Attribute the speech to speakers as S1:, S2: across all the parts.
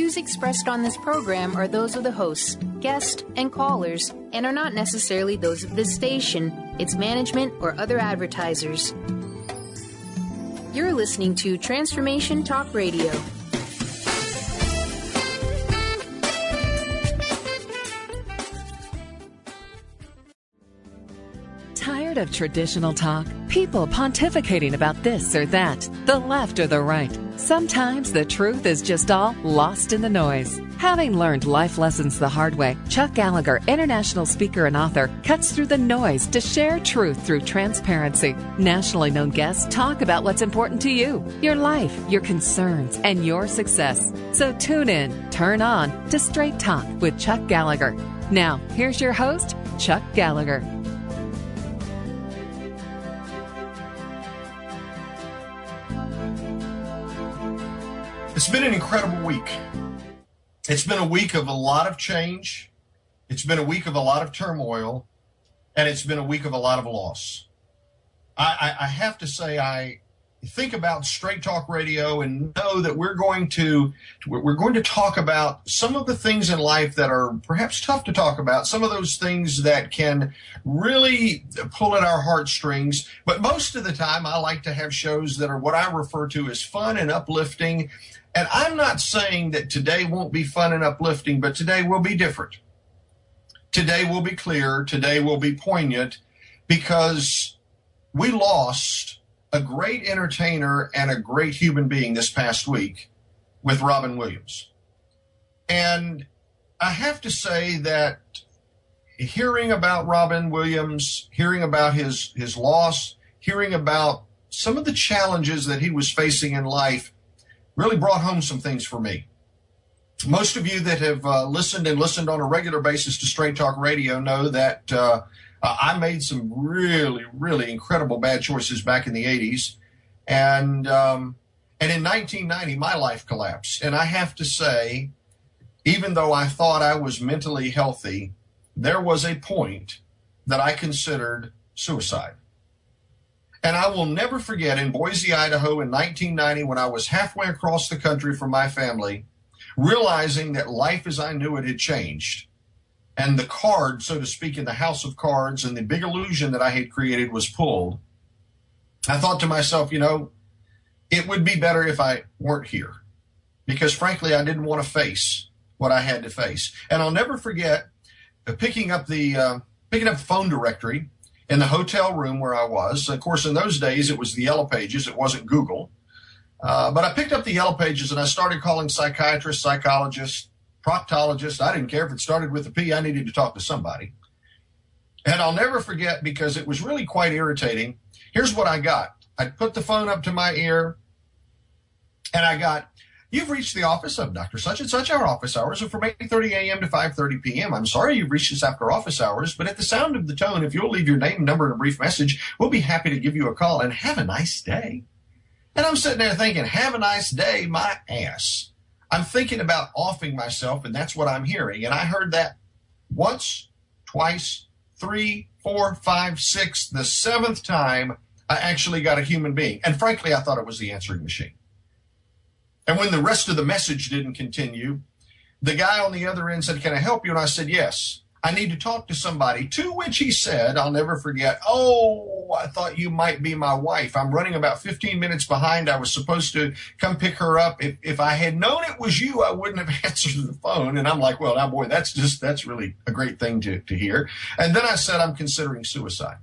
S1: views expressed on this program are those of the hosts, guests, and callers, and are not necessarily those of this station, its management, or other advertisers. You're listening to Transformation Talk Radio.
S2: Tired of traditional talk? People pontificating about this or that, the left or the right. Sometimes the truth is just all lost in the noise. Having learned life lessons the hard way, Chuck Gallagher, international speaker and author, cuts through the noise to share truth through transparency. Nationally known guests talk about what's important to you, your life, your concerns, and your success. So tune in, turn on to Straight Talk with Chuck Gallagher. Now, here's your host, Chuck Gallagher.
S3: It's been an incredible week. It's been a week of a lot of change. It's been a week of a lot of turmoil. And it's been a week of a lot of loss. I have to say, I think about Straight Talk Radio and know that we're going to talk about some of the things in life that are perhaps tough to talk about, some of those things that can really pull at our heartstrings. But most of the time, I like to have shows that are what I refer to as fun and uplifting. And I'm not saying that today won't be fun and uplifting, but today will be different. Today will be clear. Today will be poignant because we lost a great entertainer and a great human being this past week with Robin Williams. And I have to say that hearing about Robin Williams, hearing about his loss, hearing about some of the challenges that he was facing in life really brought home some things for me. Most of you that have listened on a regular basis to Straight Talk Radio know that I made some really, really incredible bad choices back in the 80s. And in 1990, my life collapsed. And I have to say, even though I thought I was mentally healthy, there was a point that I considered suicide. And I will never forget in Boise, Idaho in 1990, when I was halfway across the country from my family, realizing that life as I knew it had changed. And the card, so to speak, in the house of cards and the big illusion that I had created was pulled. I thought to myself, it would be better if I weren't here. Because frankly, I didn't want to face what I had to face. And I'll never forget picking up the phone directory in the hotel room where I was. Of course, in those days, it was the Yellow Pages. It wasn't Google. But I picked up the Yellow Pages and I started calling psychiatrists, psychologists, proctologists. I didn't care if it started with a P. I needed to talk to somebody. And I'll never forget because it was really quite irritating. Here's what I got. I put the phone up to my ear and I got, "You've reached the office of Dr. Such and Such. Our office hours are from 8:30 a.m. to 5:30 p.m. I'm sorry you've reached us after office hours, but at the sound of the tone, if you'll leave your name, number, and a brief message, we'll be happy to give you a call and have a nice day." And I'm sitting there thinking, have a nice day, my ass. I'm thinking about offing myself, and that's what I'm hearing. And I heard that once, twice, 3, 4, 5, 6, the 7th time I actually got a human being. And frankly, I thought it was the answering machine. And when the rest of the message didn't continue, the guy on the other end said, "Can I help you?" And I said, "Yes, I need to talk to somebody." To which he said, I'll never forget, "Oh, I thought you might be my wife. I'm running about 15 minutes behind. I was supposed to come pick her up. If I had known it was you, I wouldn't have answered the phone." And I'm like, well, now, boy, that's really a great thing to hear. And then I said, "I'm considering suicide."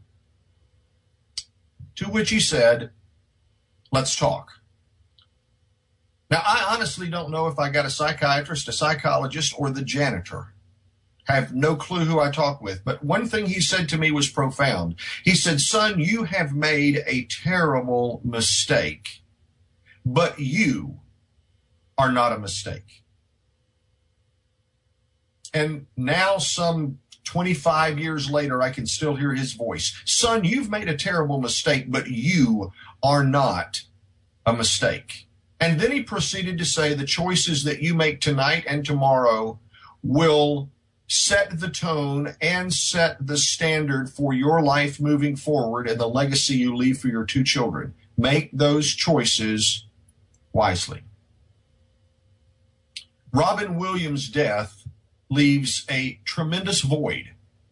S3: To which he said, "Let's talk." Now, I honestly don't know if I got a psychiatrist, a psychologist, or the janitor. I have no clue who I talked with. But one thing he said to me was profound. He said, "Son, you have made a terrible mistake, but you are not a mistake." And now, some 25 years later, I can still hear his voice. "Son, you've made a terrible mistake, but you are not a mistake." And then he proceeded to say, the choices that you make tonight and tomorrow will set the tone and set the standard for your life moving forward and the legacy you leave for your 2 children. Make those choices wisely. Robin Williams' death leaves a tremendous void,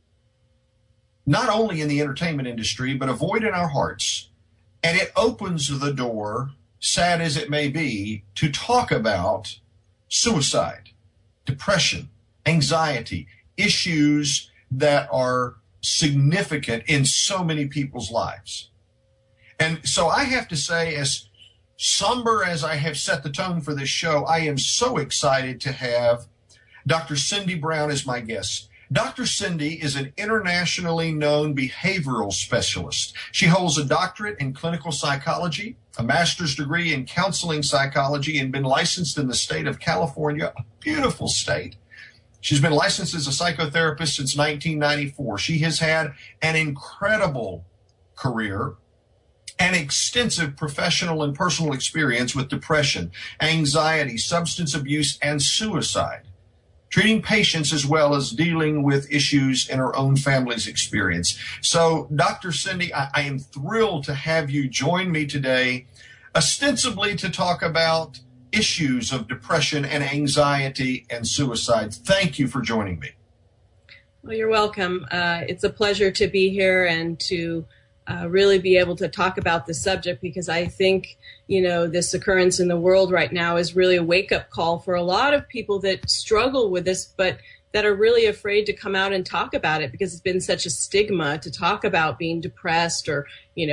S3: not only in the entertainment industry, but a void in our hearts. And it opens the door, sad as it may be, to talk about suicide, depression, anxiety, issues that are significant in so many people's lives. And so I have to say, as somber as I have set the tone for this show, I am so excited to have Dr. Cindy Brown as my guest. Dr. Cindy is an internationally known behavioral specialist. She holds a doctorate in clinical psychology, a master's degree in counseling psychology, and been licensed in the state of California, a beautiful state. She's been licensed as a psychotherapist since 1994. She has had an incredible career and extensive professional and personal experience with depression, anxiety, substance abuse, and suicide, treating patients as well as dealing with issues in her own family's experience. So, Dr. Cindy, I am thrilled to have you join me today, ostensibly to talk about issues of depression and anxiety and suicide. Thank you for joining me.
S4: Well, you're welcome. It's a pleasure to be here and to really be able to talk about this subject, because I think, this occurrence in the world right now is really a wake-up call for a lot of people that struggle with this, but that are really afraid to come out and talk about it because it's been such a stigma to talk about being depressed or,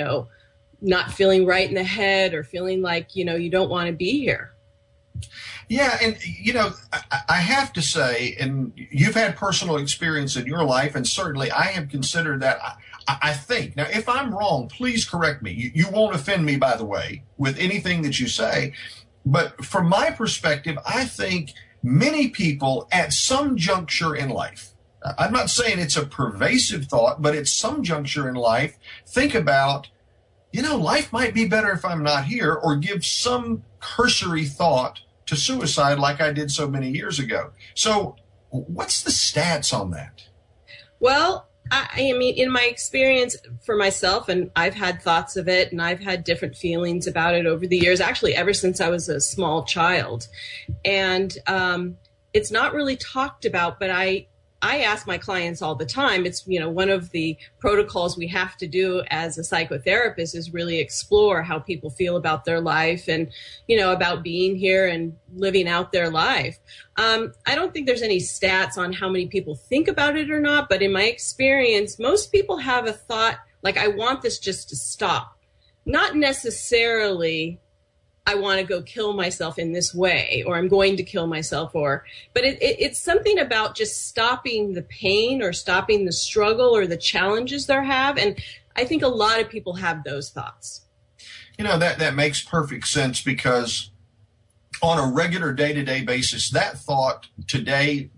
S4: not feeling right in the head or feeling like, you don't want to be here.
S3: Yeah, and, I have to say, and you've had personal experience in your life, and certainly I have considered that. I think, now, if I'm wrong, please correct me. You won't offend me, by the way, with anything that you say. But from my perspective, I think many people at some juncture in life, I'm not saying it's a pervasive thought, but at some juncture in life, think about, life might be better if I'm not here, or give some cursory thought to suicide like I did so many years ago. So what's the stats on that?
S4: Well, I mean, in my experience for myself, and I've had thoughts of it, and I've had different feelings about it over the years, actually ever since I was a small child. And it's not really talked about, but I ask my clients all the time. It's, one of the protocols we have to do as a psychotherapist is really explore how people feel about their life and, about being here and living out their life. I don't think there's any stats on how many people think about it or not, but in my experience, most people have a thought like, I want this just to stop. Not necessarily I want to go kill myself in this way, or I'm going to kill myself, but it's something about just stopping the pain or stopping the struggle or the challenges they have. And I think a lot of people have those thoughts.
S3: That makes perfect sense, because on a regular day-to-day basis, that thought today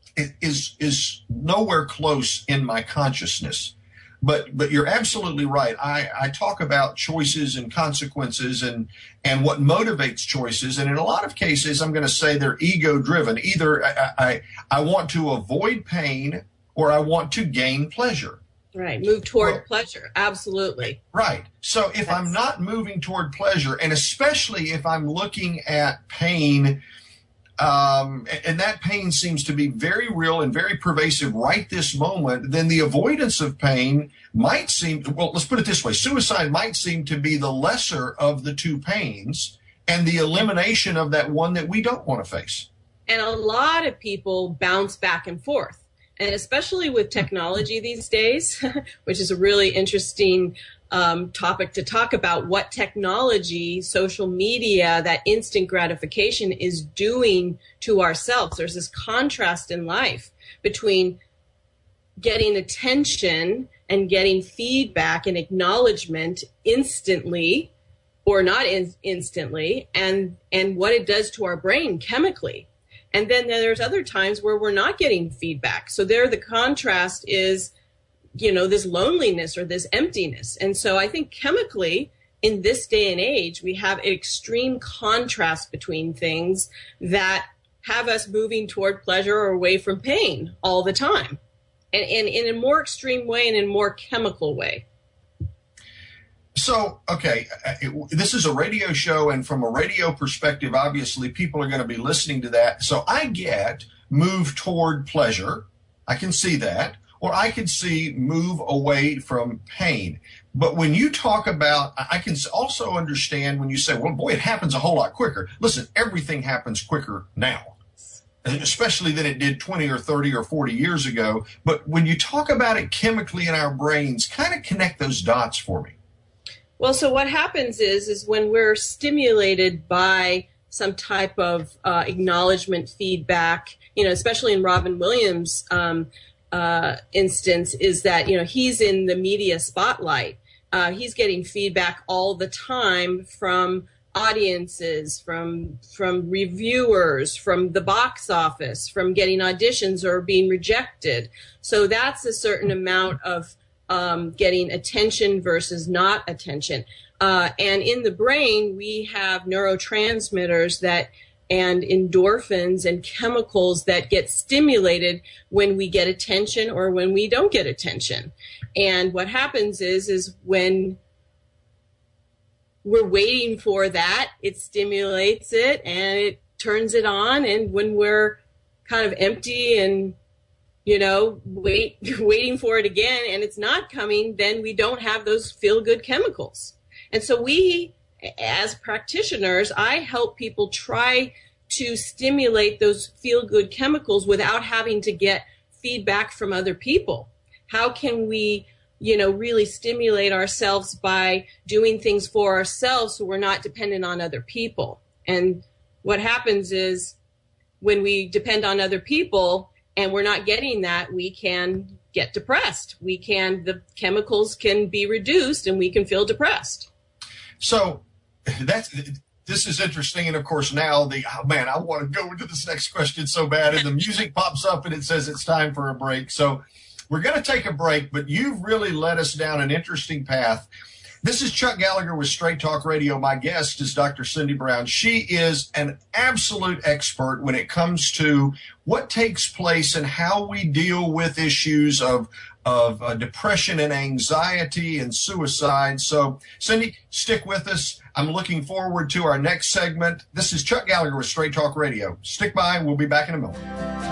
S3: is nowhere close in my consciousness. But you're absolutely right. I talk about choices and consequences and what motivates choices. And in a lot of cases, I'm going to say they're ego-driven. Either I want to avoid pain or I want to gain pleasure.
S4: Right. Move toward pleasure. Absolutely.
S3: Right. So if I'm not moving toward pleasure, and especially if I'm looking at pain, and that pain seems to be very real and very pervasive right this moment, then the avoidance of pain might seem, well, let's put it this way, suicide might seem to be the lesser of the two pains and the elimination of that one that we don't want to face.
S4: And a lot of people bounce back and forth. And especially with technology these days, which is a really interesting topic to talk about, what technology, social media, that instant gratification is doing to ourselves. There's this contrast in life between getting attention and getting feedback and acknowledgement instantly or not instantly, and what it does to our brain chemically. And then there's other times where we're not getting feedback. So there the contrast is, this loneliness or this emptiness. And so I think chemically in this day and age, we have an extreme contrast between things that have us moving toward pleasure or away from pain all the time. And in a more extreme way and in a more chemical way.
S3: So, okay, this is a radio show, and from a radio perspective, obviously, people are going to be listening to that. So I get move toward pleasure. I can see that. Or I can see move away from pain. But when you talk about, I can also understand when you say, well, boy, it happens a whole lot quicker. Listen, everything happens quicker now, especially than it did 20 or 30 or 40 years ago. But when you talk about it chemically in our brains, kind of connect those dots for me.
S4: Well, so what happens is when we're stimulated by some type of acknowledgement, feedback, especially in Robin Williams' instance, is that, he's in the media spotlight. He's getting feedback all the time from audiences, from reviewers, from the box office, from getting auditions or being rejected. So that's a certain amount of getting attention versus not attention. And in the brain, we have neurotransmitters and endorphins and chemicals that get stimulated when we get attention or when we don't get attention. And what happens is when we're waiting for that, it stimulates it and it turns it on. And when we're kind of empty and waiting for it again, and it's not coming, then we don't have those feel-good chemicals. And so we, as practitioners, I help people try to stimulate those feel-good chemicals without having to get feedback from other people. How can we, really stimulate ourselves by doing things for ourselves so we're not dependent on other people? And what happens is when we depend on other people, and we're not getting that, we can get depressed. The chemicals can be reduced and we can feel depressed.
S3: So this is interesting. And of course now I want to go into this next question so bad. And the music pops up and it says it's time for a break. So we're going to take a break, but you've really led us down an interesting path. This is Chuck Gallagher with Straight Talk Radio. My guest is Dr. Cindy Brown. She is an absolute expert when it comes to what takes place and how we deal with issues of depression and anxiety and suicide. So, Cindy, stick with us. I'm looking forward to our next segment. This is Chuck Gallagher with Straight Talk Radio. Stick by. We'll be back in a moment.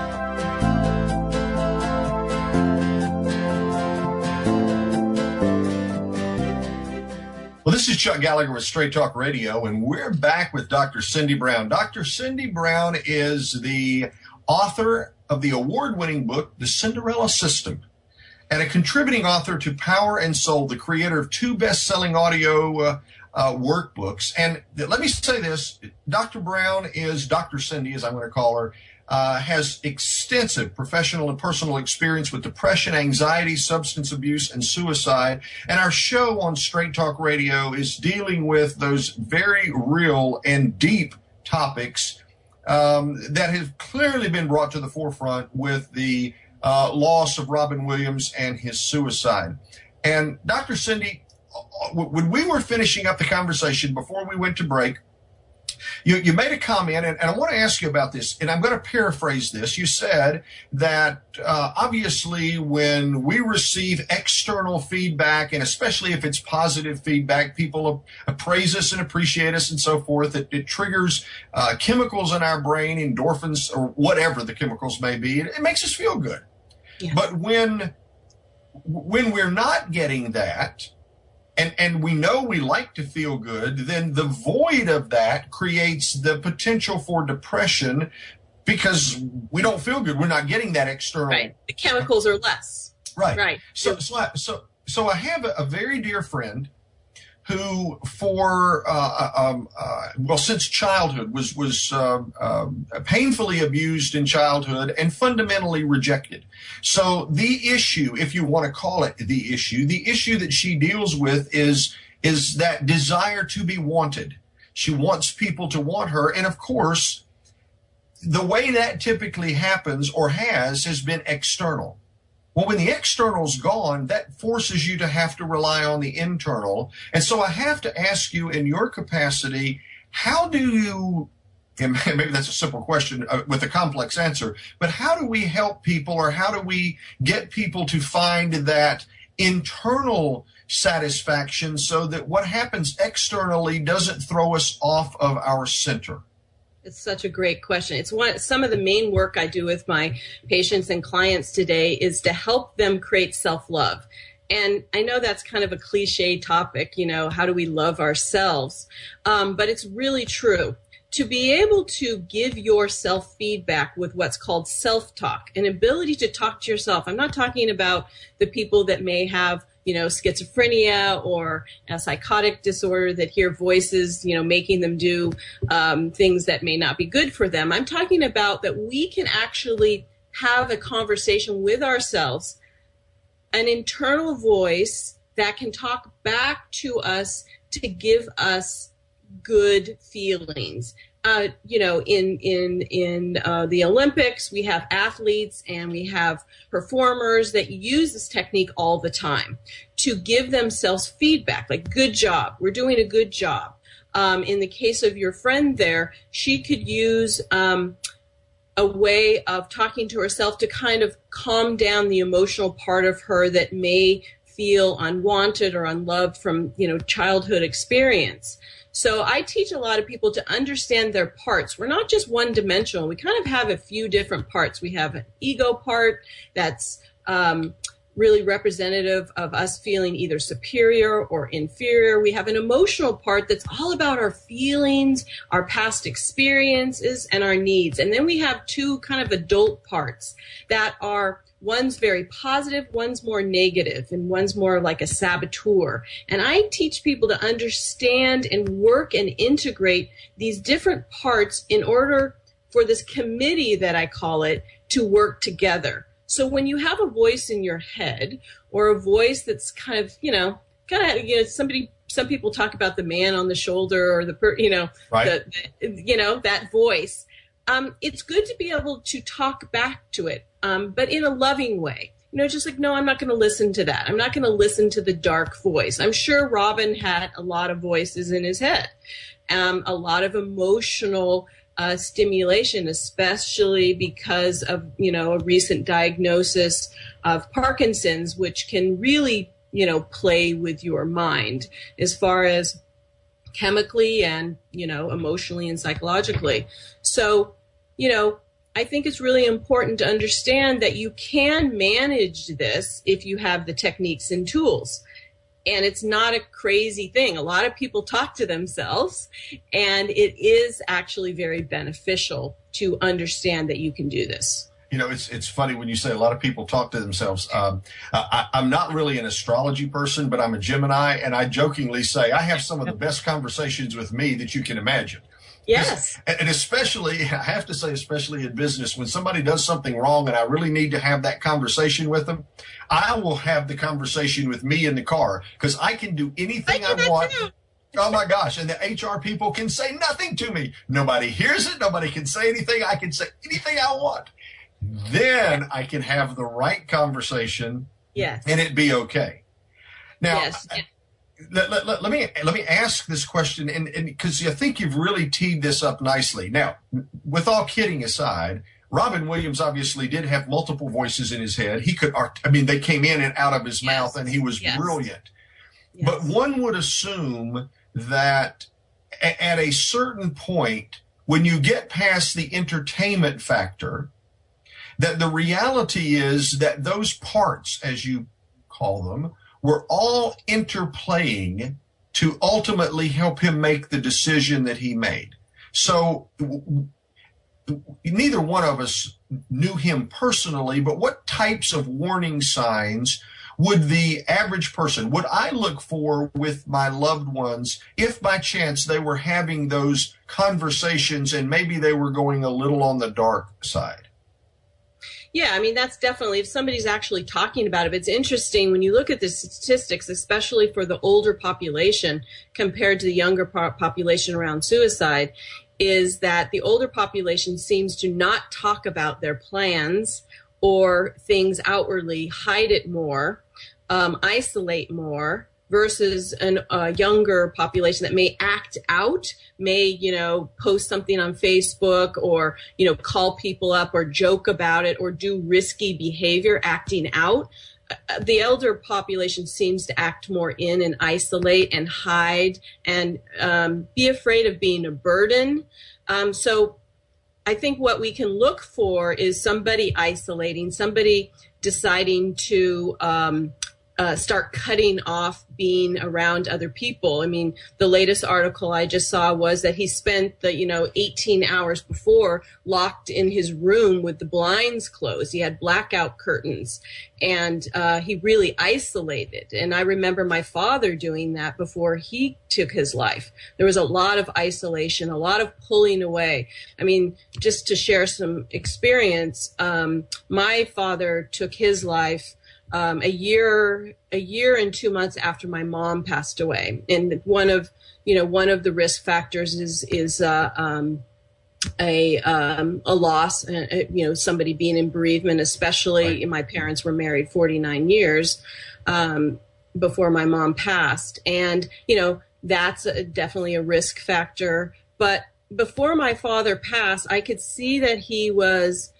S3: Well, this is Chuck Gallagher with Straight Talk Radio, and we're back with Dr. Cindy Brown. Dr. Cindy Brown is the author of the award-winning book, The Cinderella System, and a contributing author to Power and Soul, the creator of 2 best-selling audio workbooks. And let me say this, Dr. Brown is, Dr. Cindy, as I'm going to call her, has extensive professional and personal experience with depression, anxiety, substance abuse, and suicide. And our show on Straight Talk Radio is dealing with those very real and deep topics that have clearly been brought to the forefront with the loss of Robin Williams and his suicide. And Dr. Cindy, when we were finishing up the conversation before we went to break, you made a comment, and I want to ask you about this, and I'm going to paraphrase this. You said that obviously when we receive external feedback, and especially if it's positive feedback, people appraise us and appreciate us and so forth, it triggers chemicals in our brain, endorphins, or whatever the chemicals may be. It makes us feel good. Yes. But when we're not getting that, and we know we like to feel good, then the void of that creates the potential for depression because we don't feel good. We're not getting that external. Right.
S4: The chemicals are less.
S3: Right.
S4: Right.
S3: So I have a very dear friend who since childhood was painfully abused in childhood and fundamentally rejected. So the issue, if you want to call it the issue that she deals with is that desire to be wanted. She wants people to want her. And of course, the way that typically happens or has been external. Well, when the external's gone, that forces you to have to rely on the internal. And so I have to ask you, in your capacity, how do you, and maybe that's a simple question with a complex answer, but how do we help people, or how do we get people to find that internal satisfaction so that what happens externally doesn't throw us off of our center?
S4: It's such a great question. It's some of the main work I do with my patients and clients today is to help them create self-love. And I know that's kind of a cliche topic, how do we love ourselves? But it's really true. To be able to give yourself feedback with what's called self-talk, an ability to talk to yourself. I'm not talking about the people that may have, schizophrenia or a psychotic disorder that hear voices, making them do things that may not be good for them. I'm talking about that we can actually have a conversation with ourselves, an internal voice that can talk back to us to give us good feelings. In the Olympics, we have athletes and we have performers that use this technique all the time to give themselves feedback, like, good job, we're doing a good job. In the case of your friend there, she could use a way of talking to herself to kind of calm down the emotional part of her that may feel unwanted or unloved from, childhood experience. So I teach a lot of people to understand their parts. We're not just one-dimensional. We kind of have a few different parts. We have an ego part that's really representative of us feeling either superior or inferior. We have an emotional part that's all about our feelings, our past experiences, and our needs. And then we have two kind of adult parts that are, one's very positive, one's more negative, and one's more like a saboteur. And I teach people to understand and work and integrate these different parts in order for this committee, that I call it, to work together. So when you have a voice in your head, or a voice that's kind of, some people talk about the man on the shoulder, or
S3: right.
S4: That voice. It's good to be able to talk back to it, but in a loving way. Just like, no, I'm not going to listen to that. I'm not going to listen to the dark voice. I'm sure Robin had a lot of voices in his head, a lot of emotional stimulation, especially because of, a recent diagnosis of Parkinson's, which can really, play with your mind as far as chemically and, emotionally and psychologically. So, I think it's really important to understand that you can manage this if you have the techniques and tools. And it's not a crazy thing. A lot of people talk to themselves, and it is actually very beneficial to understand that you can do this.
S3: It's funny when you say a lot of people talk to themselves. I'm not really an astrology person, but I'm a Gemini, and I jokingly say I have some of the best conversations with me that you can imagine.
S4: Yes.
S3: And especially, I have to say, especially in business, when somebody does something wrong and I really need to have that conversation with them, I will have the conversation with me in the car, because I can do anything I want. Oh my gosh. And the HR people can say nothing to me. Nobody hears it. Nobody can say anything. I can say anything I want. Then I can have the right conversation.
S4: Yes.
S3: And it be okay. Now,
S4: yes.
S3: Let me ask this question, and because I think you've really teed this up nicely. Now, with all kidding aside, Robin Williams obviously did have multiple voices in his head. They came in and out of his mouth, and he was brilliant. Yes. But one would assume that at a certain point, when you get past the entertainment factor, that the reality is that those parts, as you call them, were all interplaying to ultimately help him make the decision that he made. So neither one of us knew him personally, but what types of warning signs would the average person, would I look for with my loved ones if by chance they were having those conversations and maybe they were going a little on the dark side?
S4: Yeah, that's definitely, if somebody's actually talking about it. It's interesting when you look at the statistics, especially for the older population compared to the younger population around suicide, is that the older population seems to not talk about their plans or things outwardly, hide it more, isolate more, versus a younger population that may act out, may, post something on Facebook, or, call people up or joke about it or do risky behavior, acting out. the elder population seems to act more in and isolate and hide and be afraid of being a burden. So I think what we can look for is somebody isolating, somebody deciding to start cutting off being around other people. I mean, the latest article I just saw was that he spent the 18 hours before locked in his room with the blinds closed. He had blackout curtains, and he really isolated. And I remember my father doing that before he took his life. There was a lot of isolation, a lot of pulling away. I mean, just to share some experience, my father took his life a year and 2 months after my mom passed away. And one of the risk factors is a loss, somebody being in bereavement, especially right. My parents were married 49 years before my mom passed. And, that's definitely a risk factor. But before my father passed, I could see that he was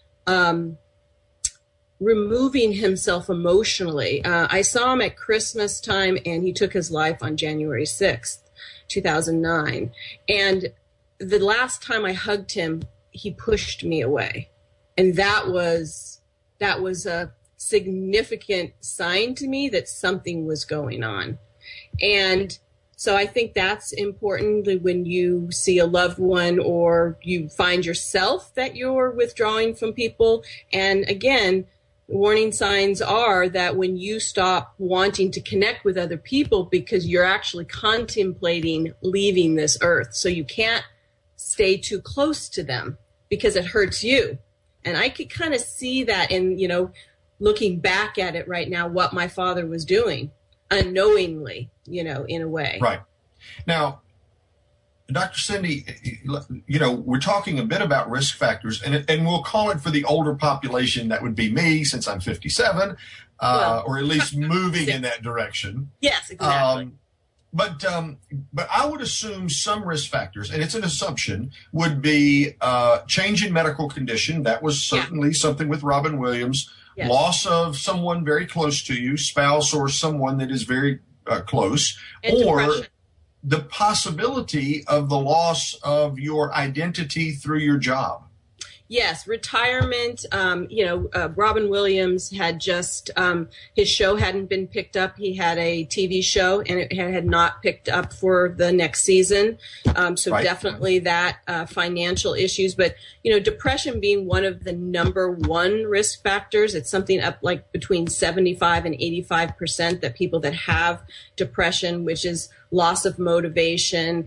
S4: removing himself emotionally. I saw him at Christmas time, and he took his life on January 6th, 2009. And the last time I hugged him, he pushed me away. And that was a significant sign to me that something was going on. And so I think that's important when you see a loved one or you find yourself that you're withdrawing from people. And again, warning signs are that when you stop wanting to connect with other people because you're actually contemplating leaving this earth. So you can't stay too close to them because it hurts you. And I could kind of see that in, looking back at it right now, what my father was doing unknowingly, in a way.
S3: Right. Now, Dr. Cindy, we're talking a bit about risk factors, and we'll call it for the older population. That would be me, since I'm 57, or at least moving in that direction.
S4: Yes, exactly.
S3: But I would assume some risk factors, and it's an assumption, would be change in medical condition. That was certainly something with Robin Williams. Yes. Loss of someone very close to you, spouse or someone that is very close,
S4: and
S3: or
S4: depression.
S3: The possibility of the loss of your identity through your job.
S4: Yes, retirement. Robin Williams had just, his show hadn't been picked up. He had a TV show, and it had not picked up for the next season. So right. Definitely that, financial issues. But, depression being one of the number one risk factors, it's something up like between 75 and 85% that people that have depression, which is loss of motivation,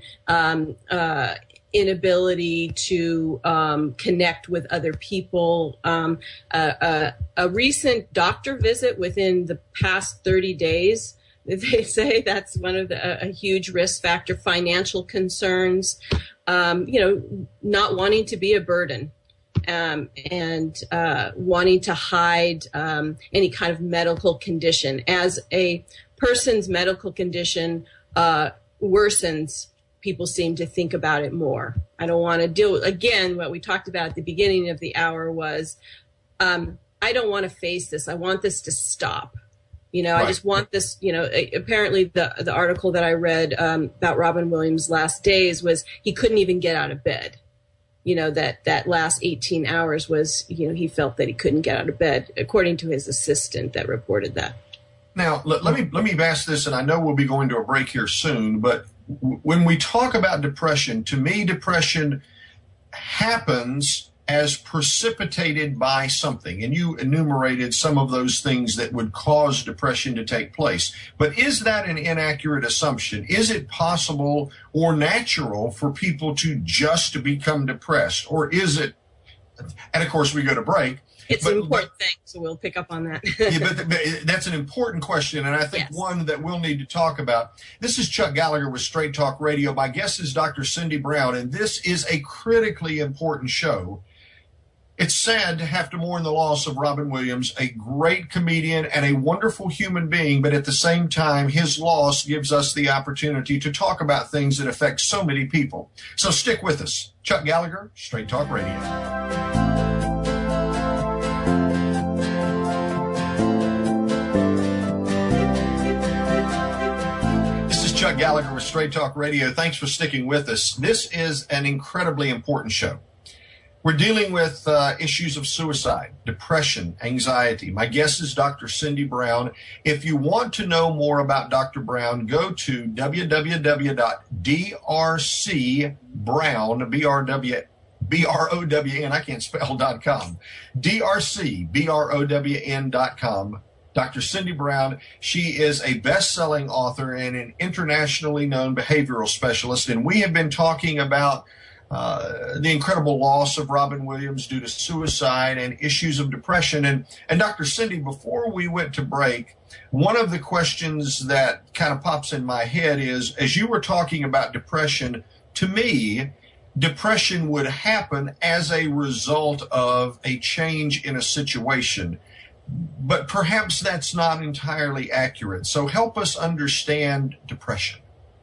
S4: inability to connect with other people. A recent doctor visit within the past 30 days, they say that's one of a huge risk factor. Financial concerns, not wanting to be a burden, and wanting to hide any kind of medical condition. As a person's medical condition worsens, people seem to think about it more. I don't want to deal with, again, what we talked about at the beginning of the hour was, I don't want to face this. I want this to stop. Right. I just want this, apparently the article that I read about Robin Williams' last days was he couldn't even get out of bed. That last 18 hours was, he felt that he couldn't get out of bed, according to his assistant that reported that.
S3: Now, let me ask this, and I know we'll be going to a break here soon, but when we talk about depression, to me, depression happens as precipitated by something. And you enumerated some of those things that would cause depression to take place. But is that an inaccurate assumption? Is it possible or natural for people to just become depressed? Or is it, and of course we go to break.
S4: It's an important thing, so we'll pick up on that.
S3: but that's an important question, and I think one that we'll need to talk about. This is Chuck Gallagher with Straight Talk Radio. My guest is Dr. Cindy Brown, and this is a critically important show. It's sad to have to mourn the loss of Robin Williams, a great comedian and a wonderful human being, but at the same time, his loss gives us the opportunity to talk about things that affect so many people. So stick with us. Chuck Gallagher, Straight Talk Radio. Mike Gallagher with Straight Talk Radio. Thanks for sticking with us. This is an incredibly important show. We're dealing with issues of suicide, depression, anxiety. My guest is Dr. Cindy Brown. If you want to know more about Dr. Brown, go to drcbrown.com. drcbrown.com. Dr. Cindy Brown, she is a best-selling author and an internationally known behavioral specialist, and we have been talking about the incredible loss of Robin Williams due to suicide and issues of depression. And Dr. Cindy, before we went to break, one of the questions that kind of pops in my head is, as you were talking about depression, to me, depression would happen as a result of a change in a situation. But perhaps that's not entirely accurate. So help us understand depression.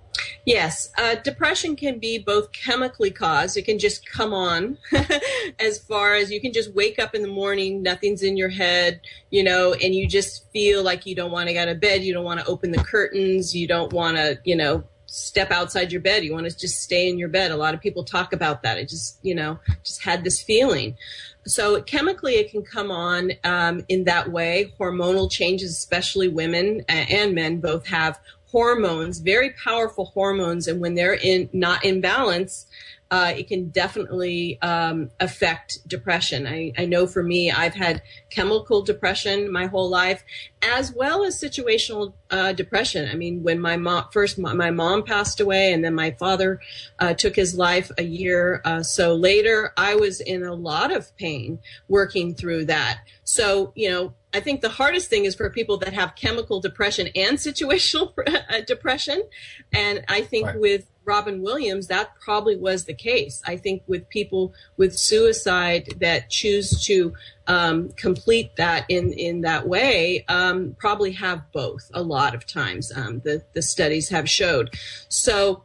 S4: Yes, depression can be both chemically caused. It can just come on as far as you can just wake up in the morning, nothing's in your head, and you just feel like you don't want to get out of bed. You don't want to open the curtains. You don't want to, step outside your bed. You want to just stay in your bed. A lot of people talk about that. I just had this feeling. So chemically, it can come on in that way. Hormonal changes, especially women and men, both have hormones, very powerful hormones, and when they're not in balance, it can definitely affect depression. I know for me, I've had chemical depression my whole life, as well as situational depression. I mean, when my mom passed away, and then my father took his life a year so later, I was in a lot of pain working through that. So, I think the hardest thing is for people that have chemical depression and situational depression. And I think with Robin Williams, that probably was the case. I think with people with suicide that choose to complete that in that way, probably have both a lot of times. The studies have showed. So,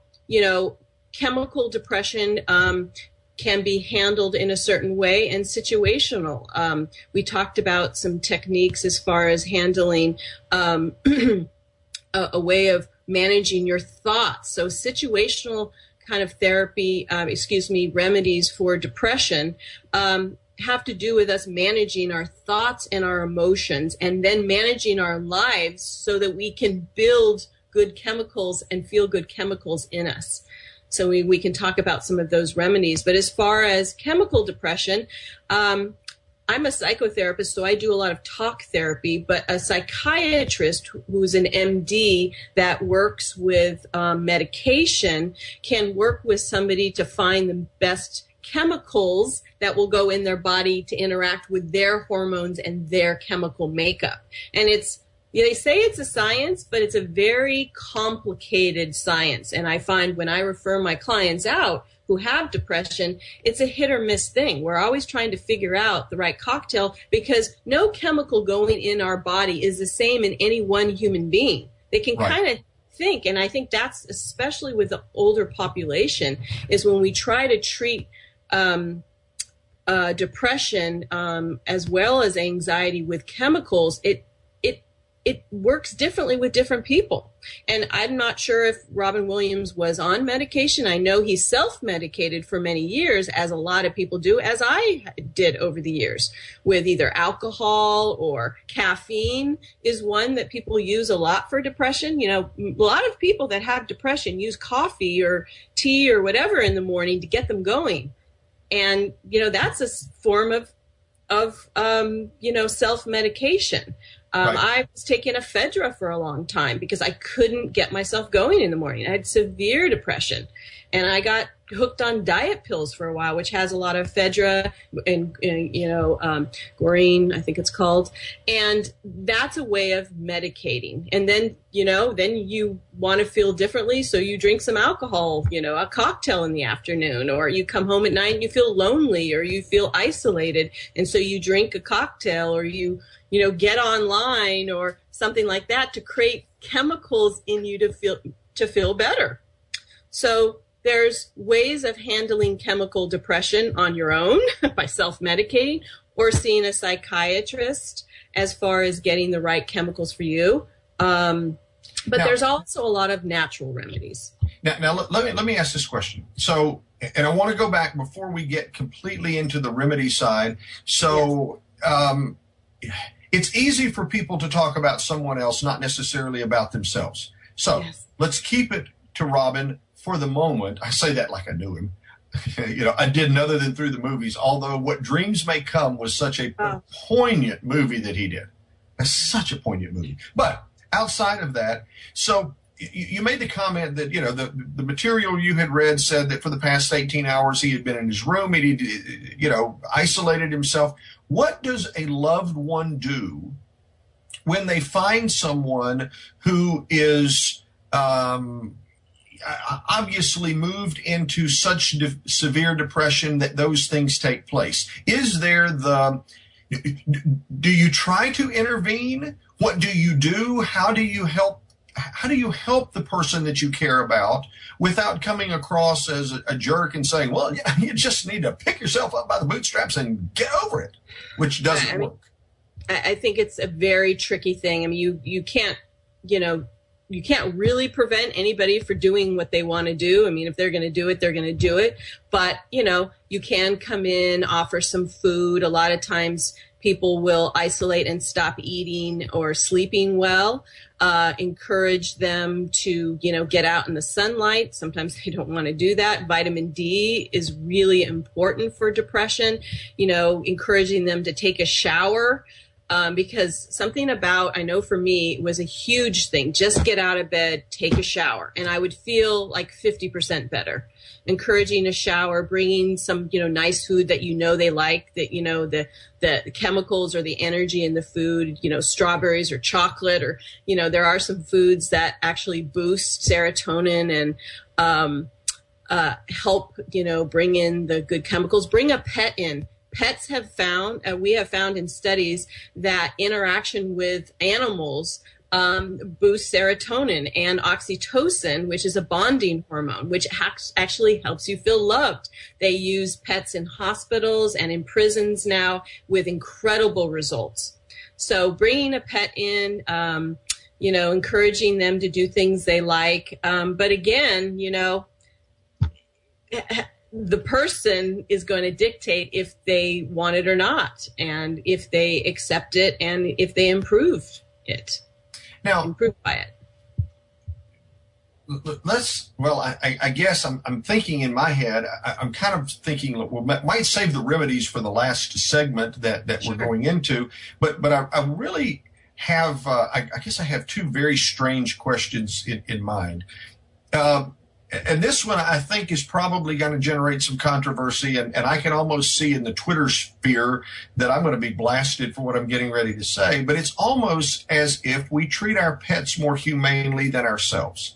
S4: chemical depression can be handled in a certain way, and situational. We talked about some techniques as far as handling a way of managing your thoughts. So situational kind of therapy, remedies for depression have to do with us managing our thoughts and our emotions, and then managing our lives so that we can build good chemicals and feel good chemicals in us. So we can talk about some of those remedies. But as far as chemical depression, I'm a psychotherapist, so I do a lot of talk therapy, but a psychiatrist who's an MD that works with medication can work with somebody to find the best chemicals that will go in their body to interact with their hormones and their chemical makeup. And they say it's a science, but it's a very complicated science. And I find when I refer my clients out who have depression, it's a hit or miss thing. We're always trying to figure out the right cocktail, because no chemical going in our body is the same in any one human being. They can kind of think, and I think that's especially with the older population, is when we try to treat depression as well as anxiety with chemicals, it works differently with different people. And I'm not sure if Robin Williams was on medication. I know he self-medicated for many years, as a lot of people do, as I did over the years, with either alcohol or caffeine is one that people use a lot for depression. A lot of people that have depression use coffee or tea or whatever in the morning to get them going. And, that's a form of self-medication. I was taking ephedra for a long time because I couldn't get myself going in the morning. I had severe depression, and I got hooked on diet pills for a while, which has a lot of ephedra and Gorine, I think it's called. And that's a way of medicating. And then, then you want to feel differently, so you drink some alcohol, a cocktail in the afternoon, or you come home at night and you feel lonely or you feel isolated. And so you drink a cocktail, or you get online or something like that to create chemicals in you to feel better. So there's ways of handling chemical depression on your own by self-medicating, or seeing a psychiatrist as far as getting the right chemicals for you. But there's also a lot of natural remedies.
S3: Now let me ask this question. So, and I want to go back before we get completely into the remedy side. So, it's easy for people to talk about someone else, not necessarily about themselves. So let's keep it to Robin for the moment. I say that like I knew him. I didn't other than through the movies, although What Dreams May Come was such a poignant movie that he did. It's such a poignant movie. But outside of that, so you made the comment that, the material you had read said that for the past 18 hours he had been in his room, he'd, isolated himself. What does a loved one do when they find someone who is obviously moved into such severe depression that those things take place? Do you try to intervene? What do you do? How do you help the person that you care about without coming across as a jerk and saying, well, you just need to pick yourself up by the bootstraps and get over it, which doesn't work?
S4: I think it's a very tricky thing. I mean, you can't really prevent anybody for doing what they want to do. I mean, if they're going to do it, they're going to do it. But, you can come in, offer some food. A lot of times people will isolate and stop eating or sleeping well. Encourage them to, get out in the sunlight. Sometimes they don't want to do that. Vitamin D is really important for depression. Encouraging them to take a shower. Because something about, I know for me, it was a huge thing. Just get out of bed, take a shower. And I would feel like 50% better. Encouraging a shower, bringing some, nice food that they like, that, the chemicals or the energy in the food, strawberries or chocolate, or, there are some foods that actually boost serotonin and help, bring in the good chemicals. Bring a pet in. Pets have found, we have found in studies that interaction with animals boosts serotonin and oxytocin, which is a bonding hormone, which actually helps you feel loved. They use pets in hospitals and in prisons now with incredible results. So bringing a pet in, encouraging them to do things they like. But again, the person is going to dictate if they want it or not, and if they accept it, and if they improve by it.
S3: I guess I'm thinking in my head, I'm kind of thinking, might save the remedies for the last segment that we're going into, but I really have, I guess I have two very strange questions in mind. And this one, I think, is probably going to generate some controversy, and I can almost see in the Twitter sphere that I'm going to be blasted for what I'm getting ready to say, but it's almost as if we treat our pets more humanely than ourselves.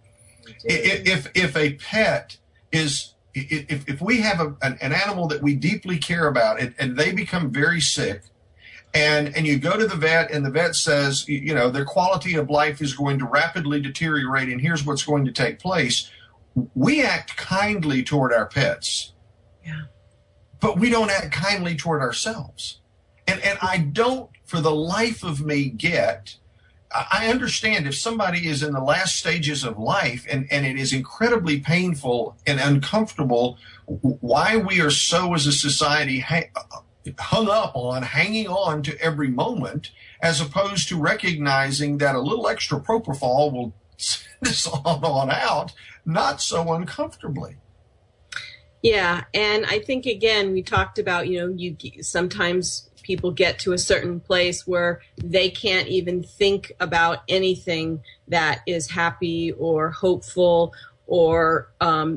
S3: If a pet is, if we have an animal that we deeply care about, and they become very sick, and you go to the vet, and the vet says, their quality of life is going to rapidly deteriorate, and here's what's going to take place, we act kindly toward our pets, but we don't act kindly toward ourselves. And I don't, for the life of me, I understand if somebody is in the last stages of life and it is incredibly painful and uncomfortable, why we are so as a society hung up on hanging on to every moment, as opposed to recognizing that a little extra propofol will send us on out, not so uncomfortably.
S4: Yeah, and I think, again, we talked about, sometimes people get to a certain place where they can't even think about anything that is happy or hopeful or,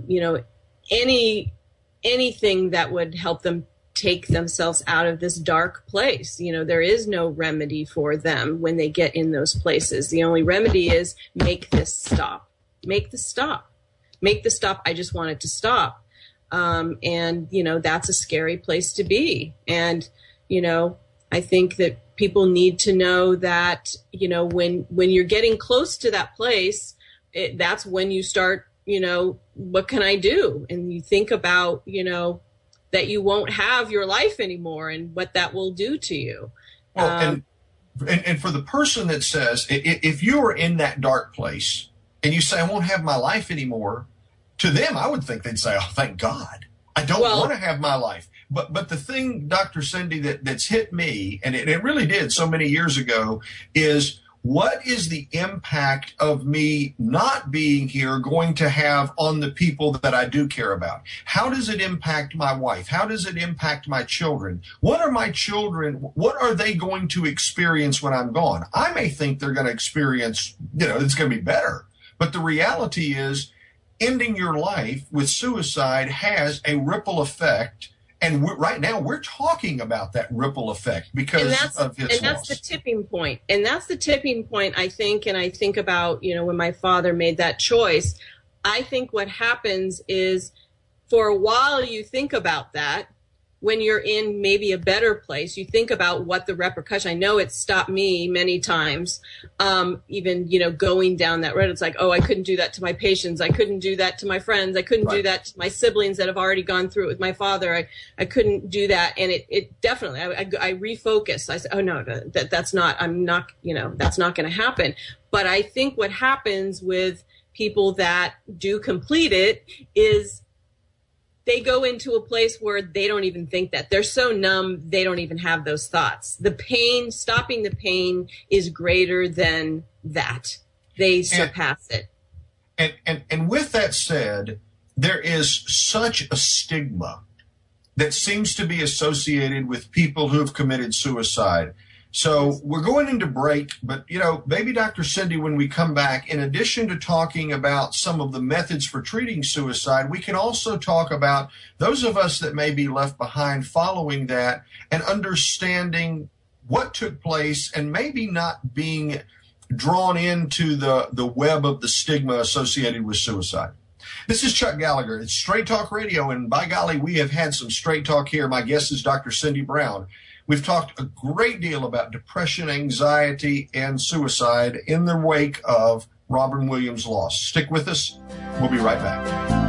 S4: anything that would help them take themselves out of this dark place. There is no remedy for them when they get in those places. The only remedy is make this stop. Make the stop. Make the stop. I just want it to stop. And that's a scary place to be. And, I think that people need to know that, when you're getting close to that place, that's when you start, what can I do? And you think about, that you won't have your life anymore and what that will do to you.
S3: Well, and and for the person that says, if you are in that dark place and you say, I won't have my life anymore, to them, I would think they'd say, oh, thank God. I don't want to have my life. But the thing, Dr. Cindy, that's hit me, and it really did so many years ago, is what is the impact of me not being here going to have on the people that I do care about? How does it impact my wife? How does it impact my children? What are my children, what are they going to experience when I'm gone? I may think they're going to experience, it's going to be better. But the reality is ending your life with suicide has a ripple effect. And right now, we're talking about that ripple effect because of his loss.
S4: And that's the tipping point. And that's the tipping point, I think. And I think about, when my father made that choice, I think what happens is for a while you think about that. When you're in maybe a better place, you think about what the repercussion. I know it stopped me many times, even, going down that road. It's like, oh, I couldn't do that to my patients. I couldn't do that to my friends. I couldn't do that to my siblings that have already gone through it with my father. I couldn't do that. And it definitely, I refocused. I said, oh, no, that's not going to happen. But I think what happens with people that do complete it is they go into a place where they don't even think that. They're so numb, they don't even have those thoughts. The pain, stopping the pain is greater than that. They surpass it.
S3: And with that said, there is such a stigma that seems to be associated with people who have committed suicide. So we're going into break, but, maybe Dr. Cindy, when we come back, in addition to talking about some of the methods for treating suicide, we can also talk about those of us that may be left behind following that and understanding what took place and maybe not being drawn into the web of the stigma associated with suicide. This is Chuck Gallagher. It's Straight Talk Radio, and by golly, we have had some straight talk here. My guest is Dr. Cindy Brown. We've talked a great deal about depression, anxiety, and suicide in the wake of Robin Williams' loss. Stick with us. We'll be right back.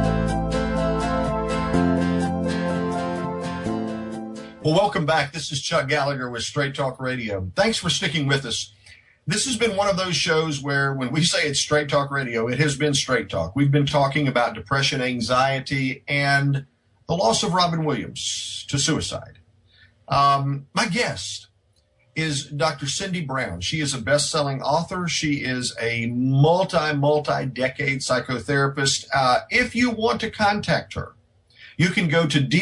S3: Well, welcome back. This is Chuck Gallagher with Straight Talk Radio. Thanks for sticking with us. This has been one of those shows where when we say it's Straight Talk Radio, it has been Straight Talk. We've been talking about depression, anxiety, and the loss of Robin Williams to suicide. My guest is Dr. Cindy Brown. She is a best-selling author. She is a multi-decade psychotherapist. If you want to contact her, you can go to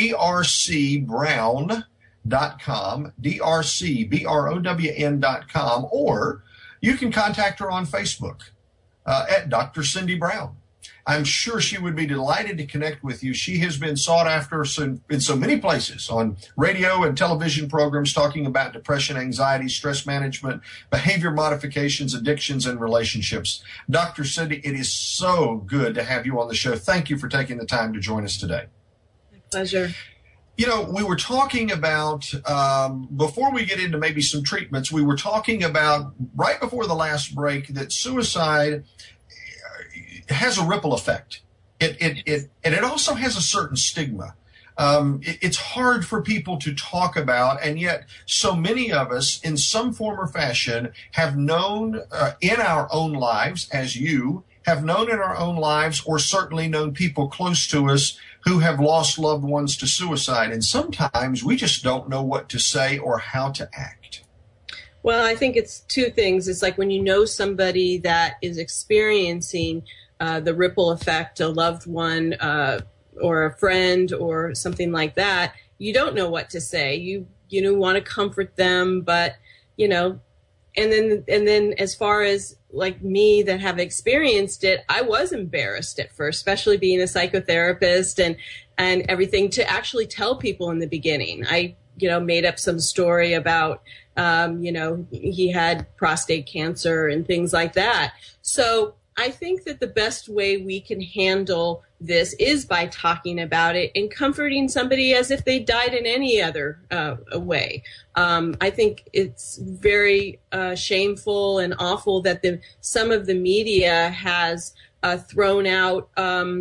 S3: drcbrown.com, drcbrown.com, or you can contact her on Facebook at Dr. Cindy Brown. I'm sure she would be delighted to connect with you. She has been sought after in so many places, on radio and television programs talking about depression, anxiety, stress management, behavior modifications, addictions, and relationships. Dr. Cindy, it is so good to have you on the show. Thank you for taking the time to join us today.
S4: My pleasure.
S3: We were talking about, before we get into maybe some treatments, we were talking about right before the last break that suicide has a ripple effect. And it also has a certain stigma. It's hard for people to talk about, and yet so many of us in some form or fashion have known in our own lives, as you have known in our own lives, or certainly known people close to us who have lost loved ones to suicide. And sometimes we just don't know what to say or how to act.
S4: Well, I think it's two things. It's like when you know somebody that is experiencing the ripple effect, a loved one or a friend or something like that, you don't know what to say. You want to comfort them, but and then as far as like me that have experienced it, I was embarrassed at first, especially being a psychotherapist and everything, to actually tell people in the beginning. I made up some story about he had prostate cancer and things like that. So I think that the best way we can handle this is by talking about it and comforting somebody as if they died in any other way. I think it's very shameful and awful that some of the media has thrown out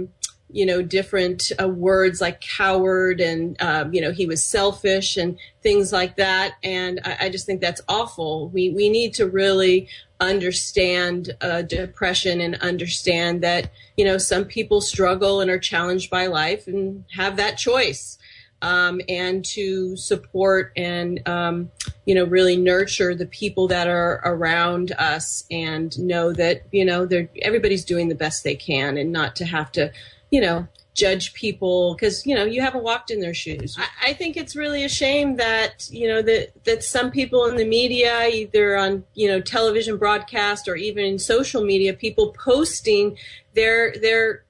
S4: different words like coward and, he was selfish and things like that. And I just think that's awful. We need to really understand depression and understand that, some people struggle and are challenged by life and have that choice. And to support and, really nurture the people that are around us and know that, everybody's doing the best they can and not to have to, judge people because, you haven't walked in their shoes. I think it's really a shame that, that some people in the media, either on, television broadcast or even in social media, people posting their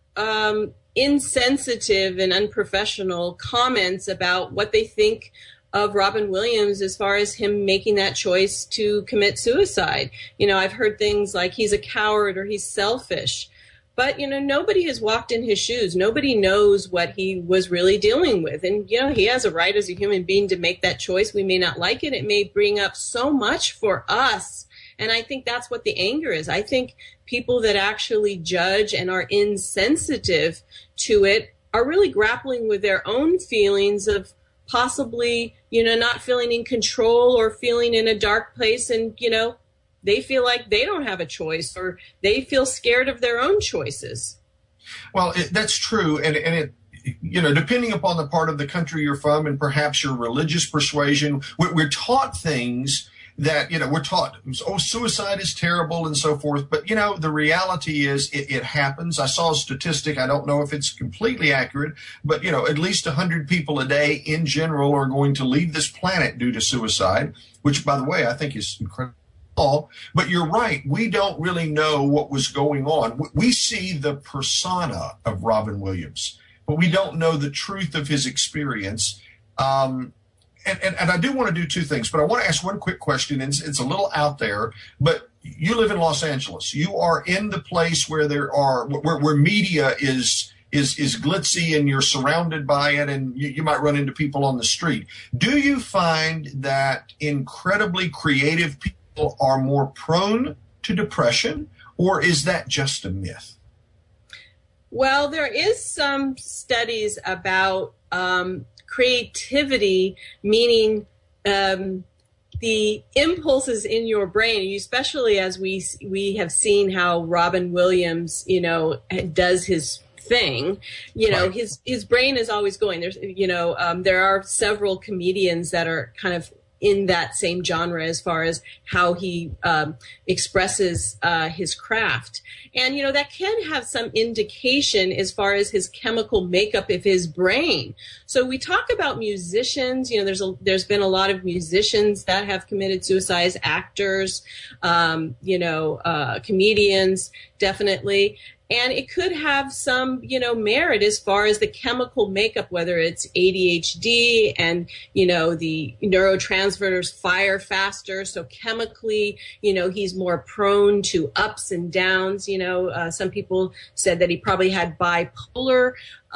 S4: insensitive and unprofessional comments about what they think of Robin Williams as far as him making that choice to commit suicide. I've heard things like he's a coward or he's selfish. But, nobody has walked in his shoes. Nobody knows what he was really dealing with. And, he has a right as a human being to make that choice. We may not like it. It may bring up so much for us. And I think that's what the anger is. I think people that actually judge and are insensitive to it are really grappling with their own feelings of possibly, not feeling in control or feeling in a dark place and, they feel like they don't have a choice or they feel scared of their own choices.
S3: Well, that's true. And it, depending upon the part of the country you're from and perhaps your religious persuasion, we're taught things that, we're taught, suicide is terrible and so forth. But, the reality is it happens. I saw a statistic. I don't know if it's completely accurate, but, at least 100 people a day in general are going to leave this planet due to suicide, which, by the way, I think is incredible. But you're right. We don't really know what was going on. We see the persona of Robin Williams, but we don't know the truth of his experience. And I do want to do two things, but I want to ask one quick question. It's a little out there, but you live in Los Angeles. You are in the place where where media is glitzy and you're surrounded by it and you might run into people on the street. Do you find that incredibly creative people are more prone to depression, or is that just a myth?
S4: Well, there is some studies about creativity, meaning the impulses in your brain, especially as we have seen how Robin Williams, does his thing, right. His brain is always going. There's, there are several comedians that are kind of in that same genre as far as how he expresses his craft. And, that can have some indication as far as his chemical makeup of his brain. So we talk about musicians, there's been a lot of musicians that have committed suicide, actors, comedians, definitely. And it could have some, merit as far as the chemical makeup, whether it's ADHD and, the neurotransmitters fire faster. So chemically, he's more prone to ups and downs. Some people said that he probably had bipolar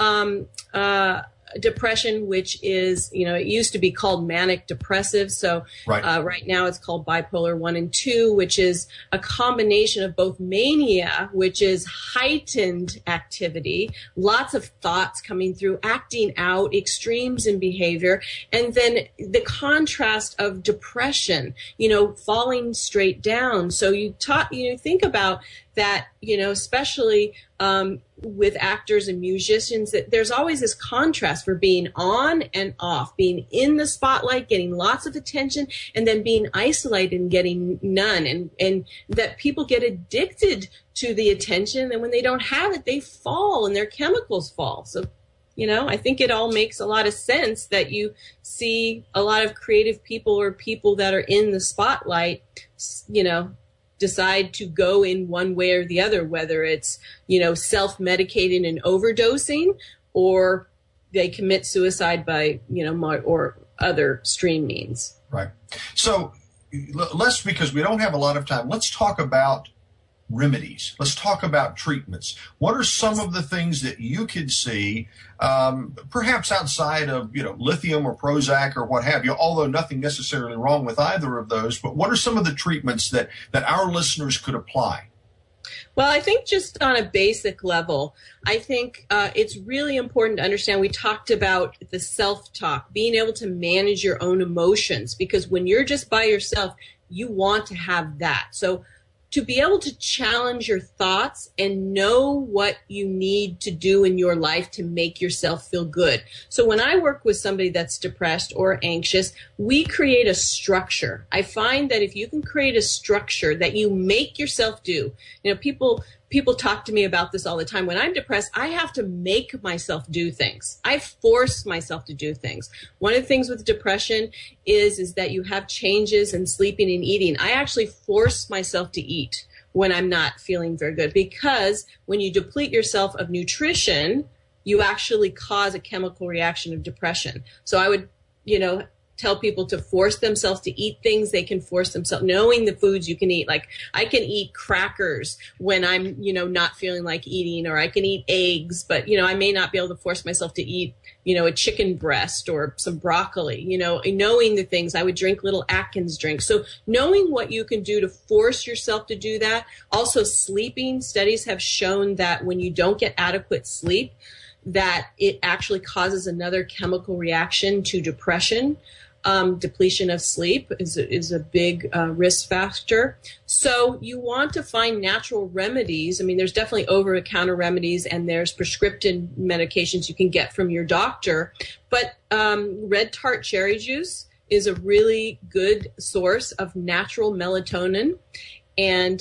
S4: depression, which is, it used to be called manic depressive. So right now it's called bipolar 1 and 2, which is a combination of both mania, which is heightened activity, lots of thoughts coming through, acting out, extremes in behavior, and then the contrast of depression, falling straight down. So you think about that, especially with actors and musicians, that there's always this contrast for being on and off, being in the spotlight, getting lots of attention, and then being isolated and getting none. And that people get addicted to the attention, and when they don't have it, they fall and their chemicals fall. So, I think it all makes a lot of sense that you see a lot of creative people or people that are in the spotlight, decide to go in one way or the other, whether it's, self-medicating and overdosing, or they commit suicide by, or other extreme means.
S3: Right. So because we don't have a lot of time, let's talk about remedies. Let's talk about treatments. What are some of the things that you could see, perhaps outside of, lithium or Prozac or what have you, although nothing necessarily wrong with either of those, but what are some of the treatments that our listeners could apply?
S4: Well, I think just on a basic level, I think it's really important to understand. We talked about the self-talk, being able to manage your own emotions, because when you're just by yourself, you want to have that. So to be able to challenge your thoughts and know what you need to do in your life to make yourself feel good. So when I work with somebody that's depressed or anxious, we create a structure. I find that if you can create a structure that you make yourself do, people talk to me about this all the time. When I'm depressed, I have to make myself do things. I force myself to do things. One of the things with depression is that you have changes in sleeping and eating. I actually force myself to eat when I'm not feeling very good, because when you deplete yourself of nutrition, you actually cause a chemical reaction of depression. So I would, tell people to force themselves to eat things they can force themselves, knowing the foods you can eat. Like I can eat crackers when I'm, not feeling like eating, or I can eat eggs, but, I may not be able to force myself to eat, a chicken breast or some broccoli, knowing the things. I would drink little Atkins drinks. So knowing what you can do to force yourself to do that. Also sleeping, studies have shown that when you don't get adequate sleep, that it actually causes another chemical reaction to depression. Depletion of sleep is a big risk factor. So you want to find natural remedies. I mean, there's definitely over-the-counter remedies, and there's prescriptive medications you can get from your doctor. But red tart cherry juice is a really good source of natural melatonin. And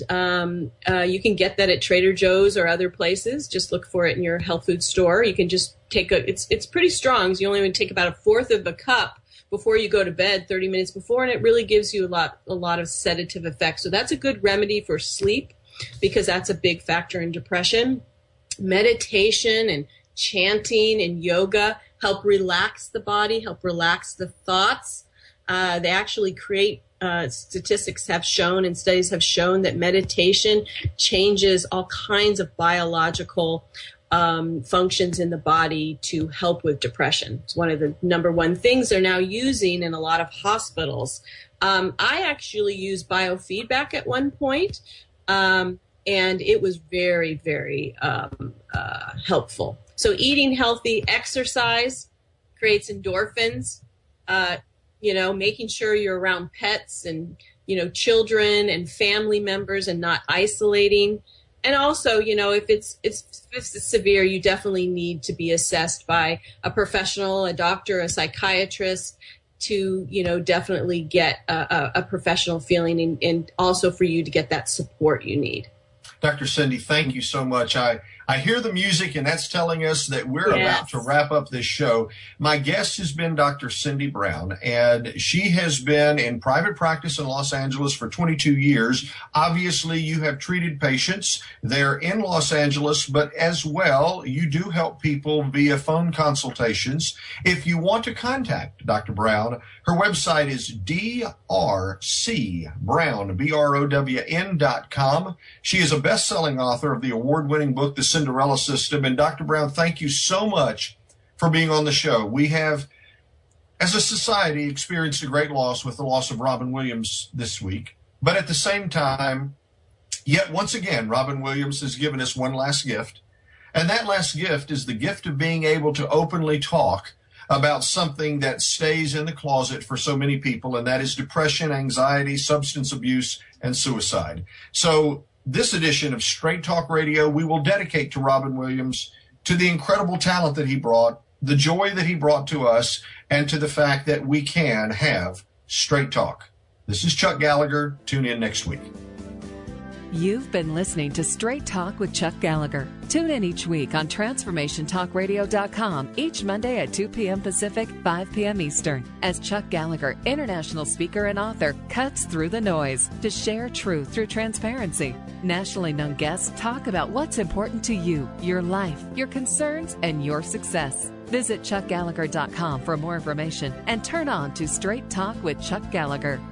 S4: you can get that at Trader Joe's or other places. Just look for it in your health food store. You can just take it's pretty strong. So you only want to take about 1/4 of a cup before you go to bed, 30 minutes before, and it really gives you a lot of sedative effects. So that's a good remedy for sleep, because that's a big factor in depression. Meditation and chanting and yoga help relax the body, help relax the thoughts. They actually create statistics have shown and studies have shown that meditation changes all kinds of biological functions in the body to help with depression. It's one of the number one things they're now using in a lot of hospitals. I actually used biofeedback at one point, and it was very, very helpful. So eating healthy, exercise creates endorphins, making sure you're around pets and, children and family members and not isolating. And also, if it's severe, you definitely need to be assessed by a professional, a doctor, a psychiatrist, to, definitely get a professional feeling, and also for you to get that support you need.
S3: Dr. Cindy, thank you so much. I hear the music, and that's telling us that we're about to wrap up this show. My guest has been Dr. Cindy Brown, and she has been in private practice in Los Angeles for 22 years. Obviously, you have treated patients there in Los Angeles, but as well, you do help people via phone consultations. If you want to contact Dr. Brown, her website is drcbrown, BROWN.com. She is a best-selling author of the award-winning book, The Cinderella System. And Dr. Brown, thank you so much for being on the show. We have, as a society, experienced a great loss with the loss of Robin Williams this week. But at the same time, yet once again, Robin Williams has given us one last gift. And that last gift is the gift of being able to openly talk about something that stays in the closet for so many people, and that is depression, anxiety, substance abuse, and suicide. So this edition of Straight Talk Radio, we will dedicate to Robin Williams, to the incredible talent that he brought, the joy that he brought to us, and to the fact that we can have straight talk. This is Chuck Gallagher. Tune in next week.
S2: You've been listening to Straight Talk with Chuck Gallagher. Tune in each week on TransformationTalkRadio.com each Monday at 2 p.m. Pacific, 5 p.m. Eastern, as Chuck Gallagher, international speaker and author, cuts through the noise to share truth through transparency. Nationally known guests talk about what's important to you, your life, your concerns, and your success. Visit ChuckGallagher.com for more information and turn on to Straight Talk with Chuck Gallagher.